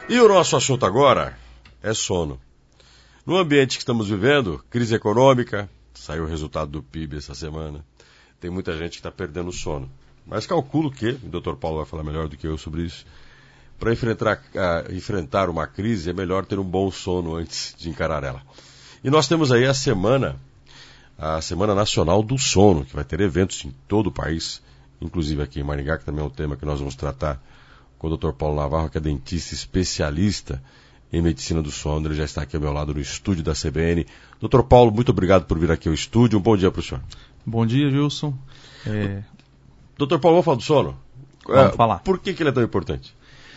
E o nosso assunto agora é sono. No ambiente que estamos vivendo, crise econômica, saiu o resultado do PIB essa semana, tem muita gente que está perdendo o sono. Mas calculo que, o Dr. Paulo vai falar melhor do que eu sobre isso, para enfrentar uma crise é melhor ter um bom sono antes de encarar ela. E nós temos aí a Semana Nacional do Sono, que vai ter eventos em todo o país, inclusive aqui em Maringá, que também é um tema que nós vamos tratar com o Dr. Paulo Navarro, que é dentista especialista em medicina do sono. Ele já está aqui ao meu lado no estúdio da CBN. Dr. Paulo, muito obrigado por vir aqui ao estúdio. Um bom dia para o senhor. Bom dia, Gilson. Dr. Paulo, vamos falar do sono? Vamos falar. Por que ele é tão importante?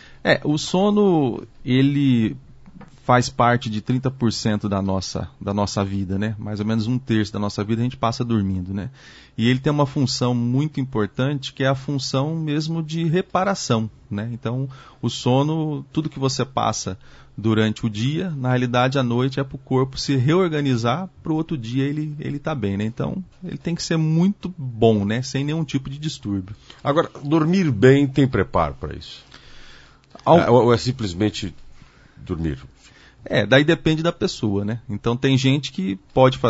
O sono, ele faz parte de 30% da nossa vida, né? Mais ou menos 1/3 da nossa vida a gente passa dormindo, né? E ele tem uma função muito importante, que é a função mesmo de reparação, né? Então, o sono, tudo que você passa durante o dia, na realidade, à noite é para o corpo se reorganizar, para o outro dia ele tá bem, né? Então, ele tem que ser muito bom, né? Sem nenhum tipo de distúrbio. Agora, dormir bem tem preparo para isso? Ou é simplesmente dormir? Daí depende da pessoa, né? Então tem gente que pode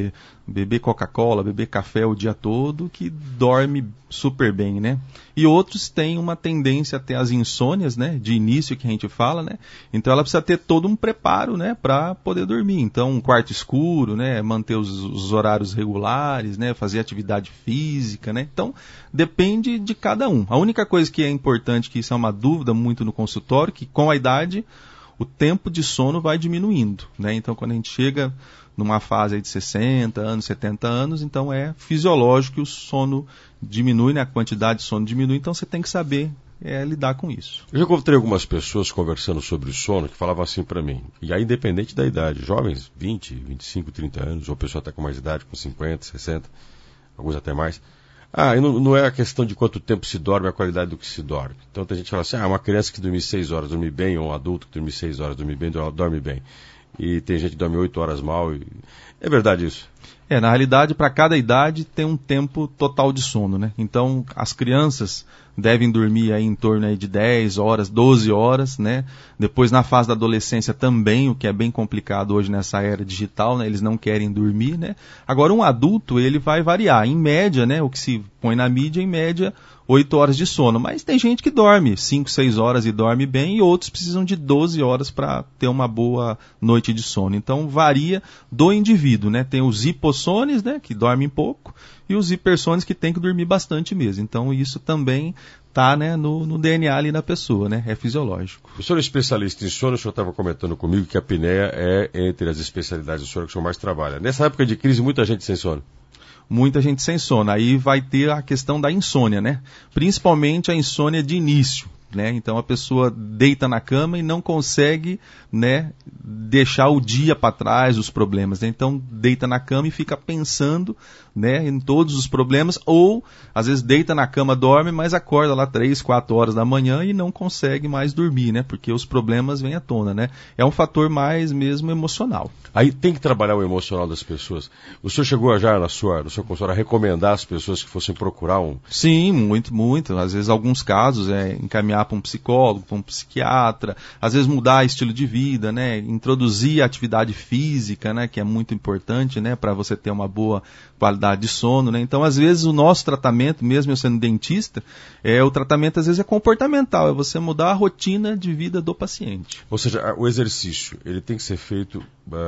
beber Coca-Cola, beber café o dia todo, que dorme super bem, né? E outros têm uma tendência a ter as insônias, né? De início que a gente fala, né? Então ela precisa ter todo um preparo, né? Para poder dormir. Então um quarto escuro, né? Manter os horários regulares, né? Fazer atividade física, né? Então depende de cada um. A única coisa que é importante, que isso é uma dúvida muito no consultório, que com a idade o tempo de sono vai diminuindo, né? Então, quando a gente chega numa fase aí de 60 anos, 70 anos, então é fisiológico que o sono diminui, né? A quantidade de sono diminui, então você tem que saber lidar com isso. Eu já encontrei algumas pessoas conversando sobre o sono que falavam assim para mim, e aí independente da idade, jovens, 20, 25, 30 anos, ou pessoa até com mais idade, com 50, 60, alguns até mais. E não é a questão de quanto tempo se dorme, a qualidade do que se dorme. Então tem gente que fala assim, uma criança que dorme 6 horas dorme bem, ou um adulto que dorme 6 horas dorme bem, dorme bem. E tem gente que dorme 8 horas mal. É verdade isso? Na realidade, para cada idade tem um tempo total de sono, né? Então, as crianças devem dormir aí em torno aí de 10 horas, 12 horas, né? Depois, na fase da adolescência também, o que é bem complicado hoje nessa era digital, né? Eles não querem dormir, né? Agora, um adulto, ele vai variar. Em média, né? O que se põe na mídia, em média, 8 horas de sono. Mas tem gente que dorme 5, 6 horas e dorme bem, e outros precisam de 12 horas para ter uma boa noite de sono. Então, varia do indivíduo, né? Tem os hipossones, né? Que dormem pouco, e os hipersones que tem que dormir bastante mesmo. Então, isso também está, né, no DNA ali na pessoa, né? É fisiológico. O senhor é especialista em sono, o senhor estava comentando comigo que a apneia é entre as especialidades do senhor que o senhor mais trabalha. Nessa época de crise, muita gente sem sono. Muita gente sem sono. Aí vai ter a questão da insônia, né? Principalmente a insônia de início, né? Então a pessoa deita na cama e não consegue, né, deixar o dia para trás, os problemas, né? Então deita na cama e fica pensando, né, em todos os problemas, ou às vezes deita na cama, dorme, mas acorda lá 3, 4 horas da manhã e não consegue mais dormir, né? Porque os problemas vêm à tona, né? É um fator mais mesmo emocional. Aí tem que trabalhar o emocional das pessoas. O senhor chegou já no seu consultório a recomendar às pessoas que fossem procurar um... Sim, muito. Às vezes, alguns casos, encaminhar para um psicólogo, para um psiquiatra, às vezes mudar estilo de vida, né? Introduzir a atividade física, né? Que é muito importante, né? Para você ter uma boa qualidade de sono, né? Então, às vezes, o nosso tratamento, mesmo eu sendo dentista, o tratamento às vezes é comportamental, é você mudar a rotina de vida do paciente. Ou seja, o exercício, ele tem que ser feito,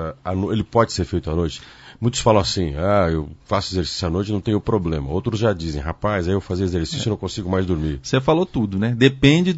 ele pode ser feito à noite? Muitos falam assim, eu faço exercício à noite e não tenho problema. Outros já dizem, rapaz, aí eu fazer exercício e não consigo mais dormir. Você falou tudo, né? Depende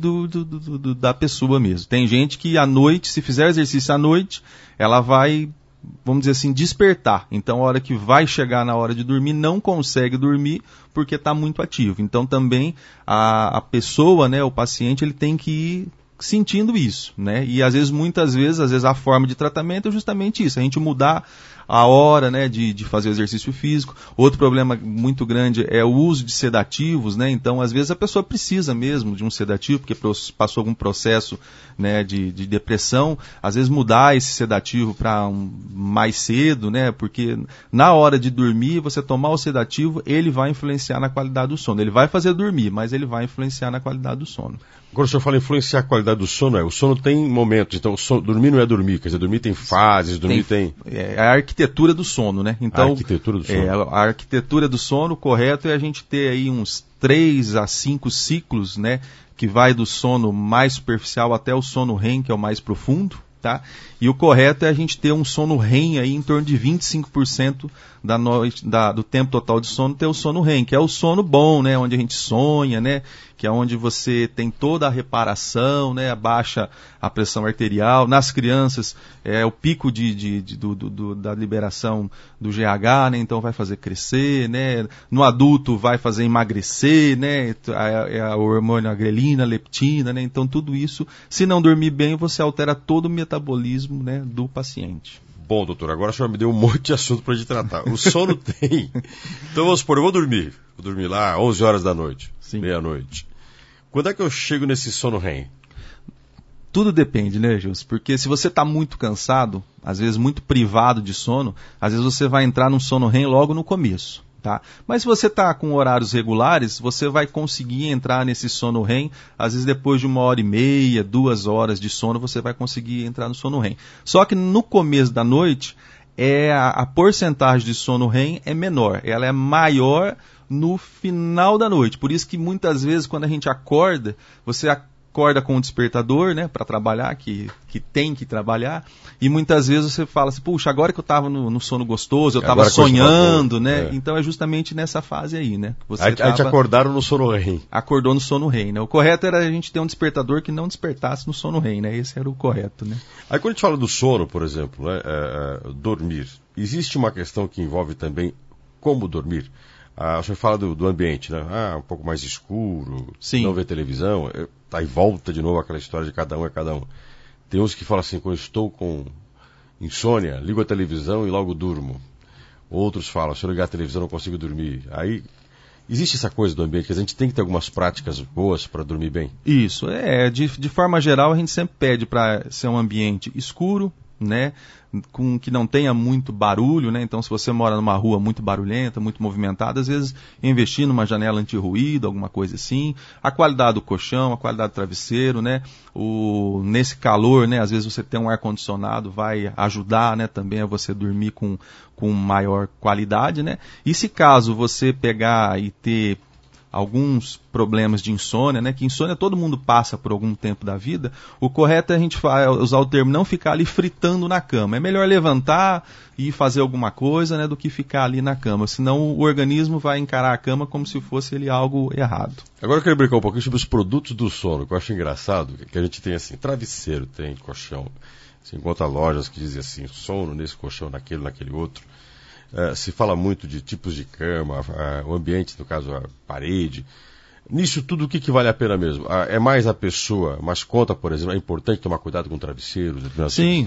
da pessoa mesmo. Tem gente que à noite, se fizer exercício à noite, ela vai, vamos dizer assim, despertar. Então, a hora que vai chegar na hora de dormir, não consegue dormir porque está muito ativo. Então, também a pessoa, né, o paciente, ele tem que ir sentindo isso, né? E muitas vezes a forma de tratamento é justamente isso, a gente mudar a hora, né, de fazer o exercício físico. Outro problema muito grande é o uso de sedativos, né? Então, às vezes, a pessoa precisa mesmo de um sedativo, porque passou algum processo, né, de depressão. Às vezes, mudar esse sedativo para mais cedo, né? Porque na hora de dormir, você tomar o sedativo, ele vai influenciar na qualidade do sono. Ele vai fazer dormir, mas ele vai influenciar na qualidade do sono. Quando o senhor fala em influenciar a qualidade do sono, o sono tem momentos, então dormir não é dormir, quer dizer, dormir tem fases, dormir tem... É a arquitetura do sono, né? Então, a arquitetura do sono. A arquitetura do sono, correto, é a gente ter aí uns 3 a 5 ciclos, né? Que vai do sono mais superficial até o sono REM, que é o mais profundo, tá? E o correto é a gente ter um sono REM aí em torno de 25% da noite, do tempo total de sono, ter o sono REM, que é o sono bom, né? Onde a gente sonha, né? Que é onde você tem toda a reparação, né? Abaixa a pressão arterial. Nas crianças, é o pico da liberação do GH, né? Então vai fazer crescer, né? No adulto vai fazer emagrecer, né? A hormônio a grelina, a leptina, né? Então tudo isso, se não dormir bem, você altera todo o metabolismo, né, do paciente. Bom, doutor, agora o senhor me deu um monte de assunto para a gente tratar. O sono tem. Então vamos supor, eu vou dormir lá 11 horas da noite, meia-noite. Quando é que eu chego nesse sono REM? Tudo depende, né, Gilson? Porque se você está muito cansado, às vezes muito privado de sono, às vezes você vai entrar num sono REM logo no começo. Tá? Mas se você está com horários regulares, você vai conseguir entrar nesse sono REM, às vezes depois de 1h30, 2 horas de sono, você vai conseguir entrar no sono REM. Só que no começo da noite, a porcentagem de sono REM é menor, ela é maior no final da noite. Por isso que muitas vezes quando a gente acorda, você acorda com um despertador, né, para trabalhar, que tem que trabalhar, e muitas vezes você fala assim, puxa, agora que eu estava no sono gostoso, eu estava sonhando, né? É. Então é justamente nessa fase aí, né? Aí te acordaram no sono REM. Acordou no sono REM, né? O correto era a gente ter um despertador que não despertasse no sono REM, né? Esse era o correto, né? Aí quando a gente fala do sono, por exemplo, né, dormir, existe uma questão que envolve também como dormir. O senhor fala do ambiente, né? Um pouco mais escuro, Sim. Não ver televisão. Aí volta de novo aquela história de cada um é cada um. Tem uns que falam assim, quando eu estou com insônia, ligo a televisão e logo durmo. Outros falam, se eu ligar a televisão não consigo dormir. Aí existe essa coisa do ambiente, que a gente tem que ter algumas práticas boas para dormir bem. Isso, de forma geral a gente sempre pede para ser um ambiente escuro, né, que não tenha muito barulho, né? Então se você mora numa rua muito barulhenta, muito movimentada, às vezes investir numa janela anti-ruído, alguma coisa assim, a qualidade do colchão, a qualidade do travesseiro, né? Nesse calor, né, às vezes você ter um ar-condicionado vai ajudar, né, também a você dormir com maior qualidade, né? E se caso você pegar e ter alguns problemas de insônia, né? Que insônia todo mundo passa por algum tempo da vida. O correto é a gente usar o termo não ficar ali fritando na cama. É melhor levantar e fazer alguma coisa, né, do que ficar ali na cama. Senão o organismo vai encarar a cama como se fosse ele algo errado. Agora eu quero brincar um pouquinho sobre os produtos do sono, que eu acho engraçado, que a gente tem assim, travesseiro, tem colchão. Você encontra lojas que dizem assim, sono nesse colchão, naquele outro. Se fala muito de tipos de cama, o ambiente, no caso a parede. Nisso tudo, o que vale a pena mesmo? É mais a pessoa, mas conta, por exemplo, é importante tomar cuidado com travesseiros? Sim.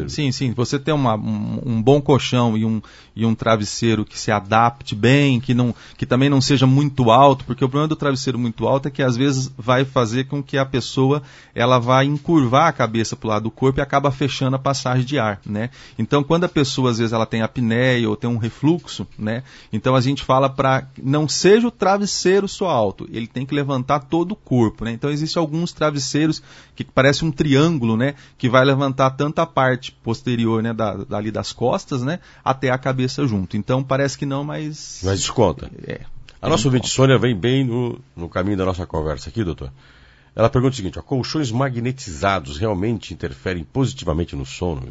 Você ter um bom colchão e um travesseiro que se adapte bem, que também não seja muito alto, porque o problema do travesseiro muito alto é que às vezes vai fazer com que a pessoa ela vai encurvar a cabeça para o lado do corpo e acaba fechando a passagem de ar, né? Então, quando a pessoa, às vezes, ela tem apneia ou tem um refluxo, né? Então, a gente fala para não seja o travesseiro só alto, ele tem que levantar todo o corpo, né? Então existem alguns travesseiros que parecem um triângulo, né? Que vai levantar tanto a parte posterior, né? Dali das costas, né? Até a cabeça junto. Então parece que não, mas... Mas desconta. A nossa ouvinte Sônia vem bem no caminho da nossa conversa aqui, doutor. Ela pergunta o seguinte, colchões magnetizados realmente interferem positivamente no sono?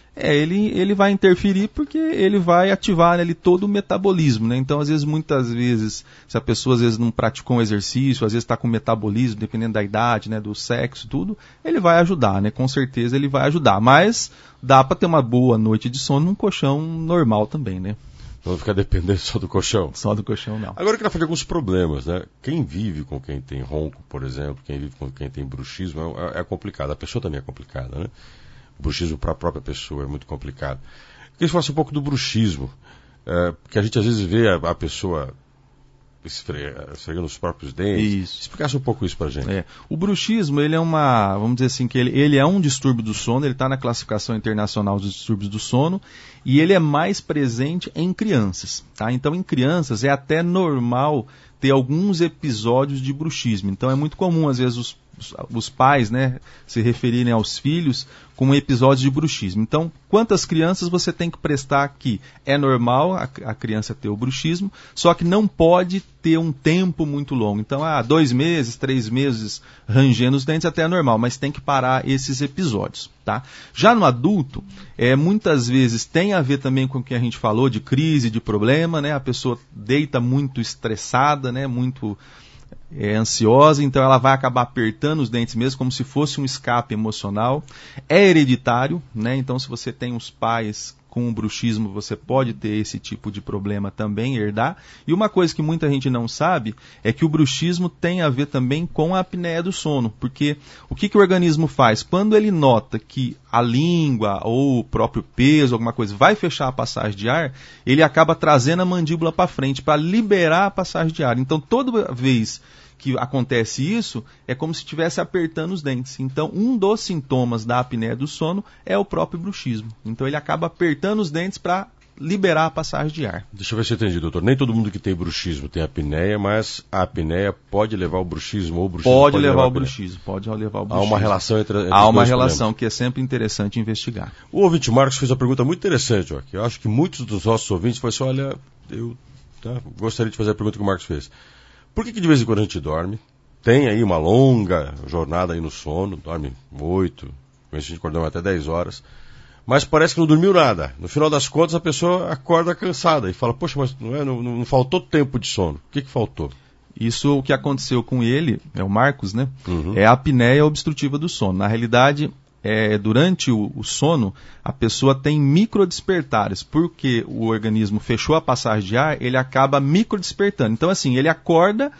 Ele vai interferir porque ele vai ativar ali todo o metabolismo, né? Então, muitas vezes, se a pessoa às vezes não praticou um exercício, às vezes está com metabolismo, dependendo da idade, né, do sexo, tudo, ele vai ajudar, né? Com certeza ele vai ajudar. Mas dá para ter uma boa noite de sono num colchão normal também, né? Não ficar dependendo só do colchão. Só do colchão, não. Agora eu queria falar de alguns problemas, né? Quem vive com quem tem ronco, por exemplo, quem vive com quem tem bruxismo, é complicado. A pessoa também é complicada, né? O bruxismo para a própria pessoa é muito complicado. Queria falar um pouco do bruxismo, que a gente às vezes vê a pessoa esfregando os próprios dentes. Isso. Explicasse um pouco isso pra gente. O bruxismo, ele é vamos dizer assim, que ele é um distúrbio do sono, ele está na classificação internacional dos distúrbios do sono, e ele é mais presente em crianças, tá? Então, em crianças é até normal ter alguns episódios de bruxismo. Então, é muito comum, às vezes, os pais, né, se referirem aos filhos com episódios de bruxismo. Então, quantas crianças você tem que prestar que é normal a criança ter o bruxismo, só que não pode ter um tempo muito longo. Então, 2 meses, 3 meses rangendo os dentes até é normal, mas tem que parar esses episódios, tá? Já no adulto, muitas vezes tem a ver também com o que a gente falou de crise, de problema, né? A pessoa deita muito estressada, né? Muito ansiosa, então ela vai acabar apertando os dentes mesmo, como se fosse um escape emocional. É hereditário, né? Então se você tem os pais com o bruxismo, você pode ter esse tipo de problema também, herdar. E uma coisa que muita gente não sabe é que o bruxismo tem a ver também com a apneia do sono, porque o que o organismo faz? Quando ele nota que a língua ou o próprio peso, alguma coisa, vai fechar a passagem de ar, ele acaba trazendo a mandíbula para frente para liberar a passagem de ar. Então toda vez que acontece isso, é como se estivesse apertando os dentes. Então, um dos sintomas da apneia do sono é o próprio bruxismo. Então, ele acaba apertando os dentes para liberar a passagem de ar. Deixa eu ver se eu entendi, doutor. Nem todo mundo que tem bruxismo tem apneia, mas a apneia pode levar ao bruxismo, ou o bruxismo pode levar ao bruxismo. Pode levar ao bruxismo. Há uma relação entre Há uma relação que é sempre interessante investigar. O ouvinte Marcos fez uma pergunta muito interessante, ó, que eu acho que muitos dos nossos ouvintes falaram assim, olha, eu gostaria de fazer a pergunta que o Marcos fez. Por que de vez em quando a gente dorme, tem aí uma longa jornada aí no sono, dorme 8, a gente acorda até 10 horas, mas parece que não dormiu nada. No final das contas, a pessoa acorda cansada e fala, poxa, mas não faltou tempo de sono. O que faltou? Isso, o que aconteceu com ele, é o Marcos, né? Uhum. É a apneia obstrutiva do sono. Na realidade, durante o sono, a pessoa tem microdespertares, porque o organismo fechou a passagem de ar, ele acaba microdespertando. Então, assim, ele acorda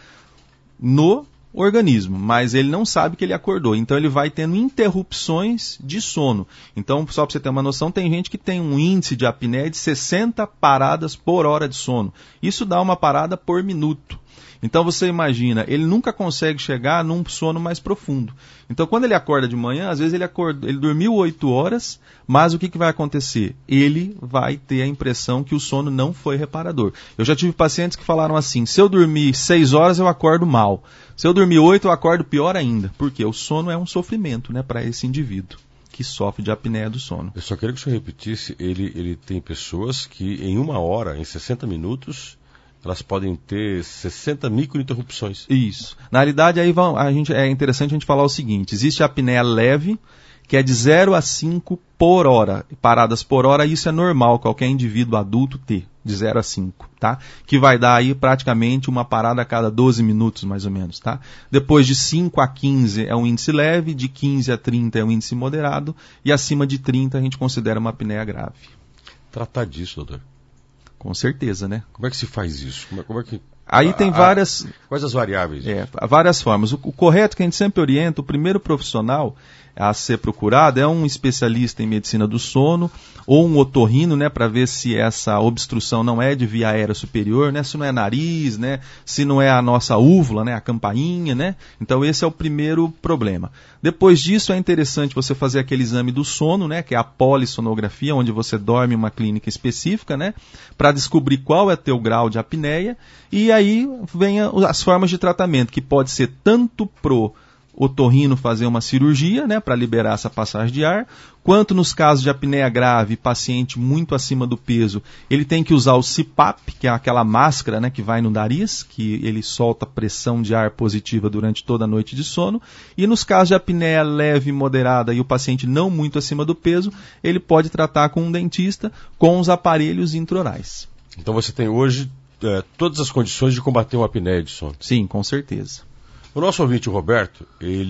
no organismo, mas ele não sabe que ele acordou. Então, ele vai tendo interrupções de sono. Então, só para você ter uma noção, tem gente que tem um índice de apneia de 60 paradas por hora de sono. Isso dá uma parada por minuto. Então você imagina, ele nunca consegue chegar num sono mais profundo. Então quando ele acorda de manhã, às vezes ele dormiu 8 horas, mas o que vai acontecer? Ele vai ter a impressão que o sono não foi reparador. Eu já tive pacientes que falaram assim, se eu dormir 6 horas eu acordo mal. Se eu dormir 8 eu acordo pior ainda. Porque o sono é um sofrimento, né, para esse indivíduo que sofre de apneia do sono. Eu só queria que o senhor repetisse, ele tem pessoas que em 1 hora, em 60 minutos... elas podem ter 60 microinterrupções. Isso. Na realidade, aí é interessante a gente falar o seguinte, existe a apneia leve, que é de 0 a 5 por hora. Paradas por hora, isso é normal, qualquer indivíduo adulto ter, de 0 a 5, tá? Que vai dar aí praticamente uma parada a cada 12 minutos, mais ou menos, tá? Depois de 5 a 15 é um índice leve, de 15 a 30 é um índice moderado, e acima de 30 a gente considera uma apneia grave. Tratar disso, doutor. Com certeza, né? Como é que se faz isso? Como é que... Aí tem várias... Quais as variáveis? Várias formas. O correto que a gente sempre orienta, o primeiro profissional a ser procurado é um especialista em medicina do sono ou um otorrino, né, para ver se essa obstrução não é de via aérea superior, né, se não é nariz, né, se não é a nossa úvula, né, a campainha, né. Então esse é o primeiro problema. Depois disso é interessante você fazer aquele exame do sono, né, que é a polissonografia, onde você dorme em uma clínica específica, né, para descobrir qual é teu grau de apneia, e aí vem as formas de tratamento, que pode ser tanto pro otorrino fazer uma cirurgia, né, para liberar essa passagem de ar, quanto nos casos de apneia grave, paciente muito acima do peso, ele tem que usar o CPAP, que é aquela máscara, né, que vai no nariz, que ele solta pressão de ar positiva durante toda a noite de sono, e nos casos de apneia leve e moderada e o paciente não muito acima do peso, ele pode tratar com um dentista com os aparelhos intraorais. Então você tem hoje todas as condições de combater uma apneia de sono? Sim, com certeza. O nosso ouvinte, o Roberto,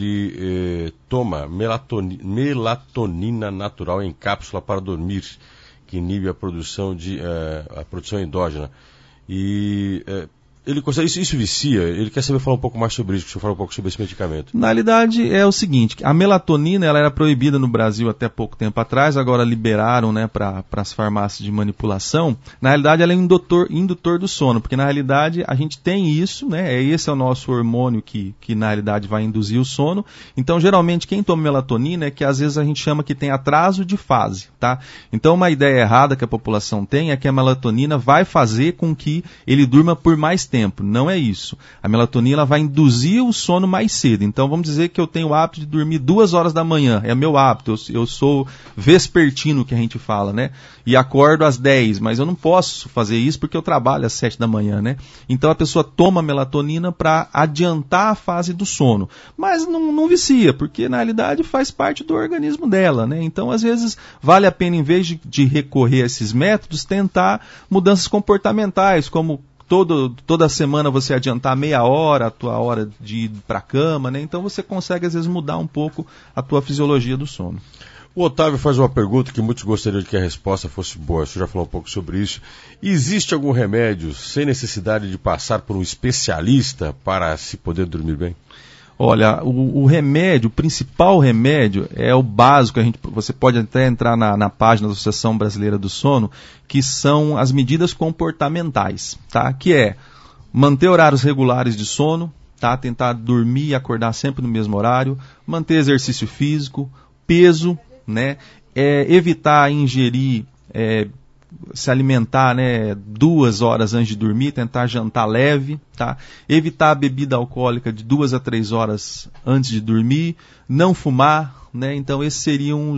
ele toma melatonina natural em cápsula para dormir, que inibe a produção endógena. E ele consegue, isso vicia? Ele quer saber falar um pouco mais sobre isso, que o senhor fala um pouco sobre esse medicamento. Na realidade é o seguinte, a melatonina ela era proibida no Brasil até pouco tempo atrás, agora liberaram, né, para as farmácias de manipulação. Na realidade ela é um indutor do sono, porque na realidade a gente tem isso, né, esse é o nosso hormônio que na realidade vai induzir o sono. Então geralmente quem toma melatonina é que às vezes a gente chama que tem atraso de fase, tá? Então uma ideia errada que a população tem é que a melatonina vai fazer com que ele durma por mais tempo. Não é isso. A melatonina ela vai induzir o sono mais cedo. Então vamos dizer que eu tenho o hábito de dormir 2 horas da manhã. É meu hábito. Eu sou vespertino, que a gente fala, né? E acordo às 10, mas eu não posso fazer isso porque eu trabalho às 7 da manhã, né? Então a pessoa toma melatonina para adiantar a fase do sono. Mas não vicia, porque na realidade faz parte do organismo dela, né? Então às vezes vale a pena, em vez de recorrer a esses métodos, tentar mudanças comportamentais, como toda semana você adiantar meia hora a tua hora de ir para a cama, né? Então você consegue às vezes mudar um pouco a tua fisiologia do sono. O Otávio faz uma pergunta que muitos gostariam de que a resposta fosse boa. O senhor já falou um pouco sobre isso. Existe algum remédio sem necessidade de passar por um especialista para se poder dormir bem? Olha, o remédio, o principal remédio é o básico. Você pode até entrar na página da Associação Brasileira do Sono, que são as medidas comportamentais, tá? Que é manter horários regulares de sono, tá? Tentar dormir e acordar sempre no mesmo horário, manter exercício físico, peso, né? Evitar ingerir, se alimentar, né, 2 horas antes de dormir, tentar jantar leve, tá? Evitar a bebida alcoólica de 2 a 3 horas antes de dormir, não fumar, né? Então esses seriam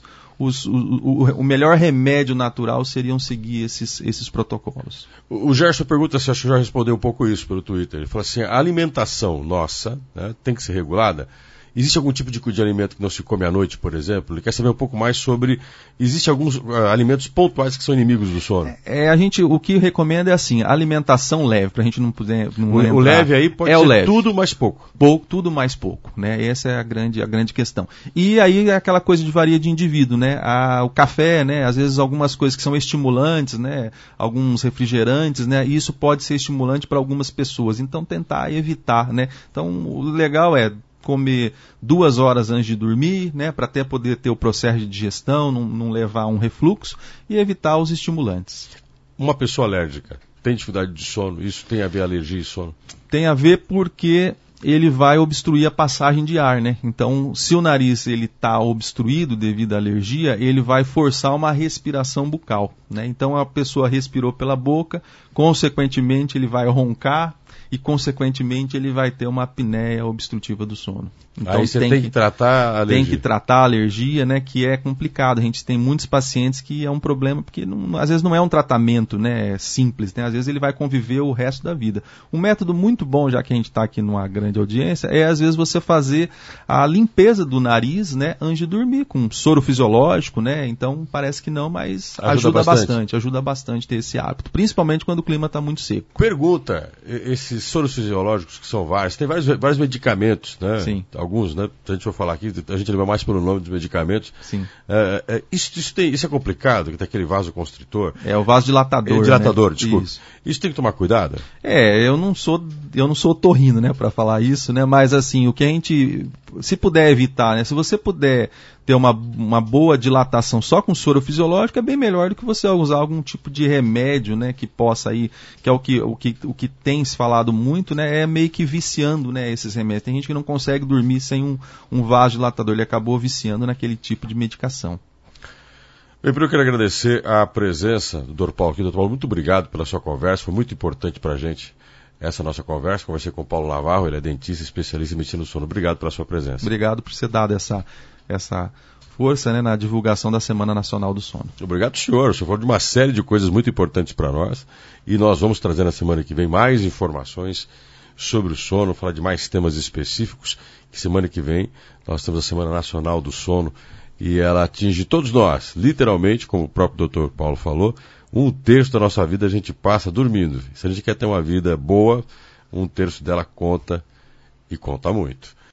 o melhor remédio natural seriam seguir esses protocolos. O Gerson pergunta se acho que já respondeu um pouco isso pelo Twitter. Ele falou assim, a alimentação nossa, né, tem que ser regulada. Existe algum tipo de alimento que não se come à noite, por exemplo? Ele quer saber um pouco mais sobre... Existem alguns alimentos pontuais que são inimigos do sono. O que recomenda é assim, alimentação leve, para a gente não poder... O leve aí pode ser leve. Tudo mais pouco. Tudo mais pouco, né? Essa é a grande questão. E aí é aquela coisa de varia de indivíduo, né? O café, né? Às vezes algumas coisas que são estimulantes, né? Alguns refrigerantes, né? E isso pode ser estimulante para algumas pessoas. Então tentar evitar, né? Então o legal é comer 2 horas antes de dormir, né, para até poder ter o processo de digestão, não levar a um refluxo, e evitar os estimulantes. Uma pessoa alérgica tem dificuldade de sono? Isso tem a ver com alergia e sono? Tem a ver porque ele vai obstruir a passagem de ar, né? Então, se o nariz ele está obstruído devido à alergia, ele vai forçar uma respiração bucal, né? Então, a pessoa respirou pela boca, consequentemente ele vai roncar, e, consequentemente, ele vai ter uma apneia obstrutiva do sono. Então, aí você tem que tratar a alergia. Tem que tratar a alergia, né, que é complicado. A gente tem muitos pacientes que é um problema, porque às vezes não é um tratamento, né, simples, né? Às vezes ele vai conviver o resto da vida. Um método muito bom, já que a gente está aqui numa grande audiência, é às vezes você fazer a limpeza do nariz, né, antes de dormir, com soro fisiológico, né? Então parece que não, mas ajuda bastante ter esse hábito, principalmente quando o clima está muito seco. Pergunta, esses soros fisiológicos que são vários, tem vários medicamentos, né? Sim. Alguns, né? Se a gente for falar aqui, a gente lembra mais pelo nome dos medicamentos. Sim. Isso é complicado, que tem aquele vasoconstritor. É o vasodilatador. Dilatador, né? desculpa. Isso tem que tomar cuidado? Eu não sou otorrino, né, para falar isso, né? Mas assim, o que a gente, se puder evitar, né? Se você puder ter uma boa dilatação só com soro fisiológico, é bem melhor do que você usar algum tipo de remédio, né, que possa aí, que é o que tem se falado muito, né, é meio que viciando, né, esses remédios. Tem gente que não consegue dormir sem um vasodilatador, ele acabou viciando naquele tipo de medicação. Bem, eu quero agradecer a presença do Dr. Paulo aqui. Dr. Paulo, muito obrigado pela sua conversa, foi muito importante para a gente essa nossa conversa. Conversei com o Paulo Navarro, ele é dentista, especialista em medicina do sono. Obrigado pela sua presença. Obrigado por ter dado essa força, né, na divulgação da Semana Nacional do Sono. Obrigado, senhor. O senhor falou de uma série de coisas muito importantes para nós e nós vamos trazer na semana que vem mais informações sobre o sono, falar de mais temas específicos, que semana que vem nós temos a Semana Nacional do Sono e ela atinge todos nós, literalmente, como o próprio Dr. Paulo falou, 1/3 da nossa vida a gente passa dormindo. Se a gente quer ter uma vida boa, 1/3 dela conta e conta muito.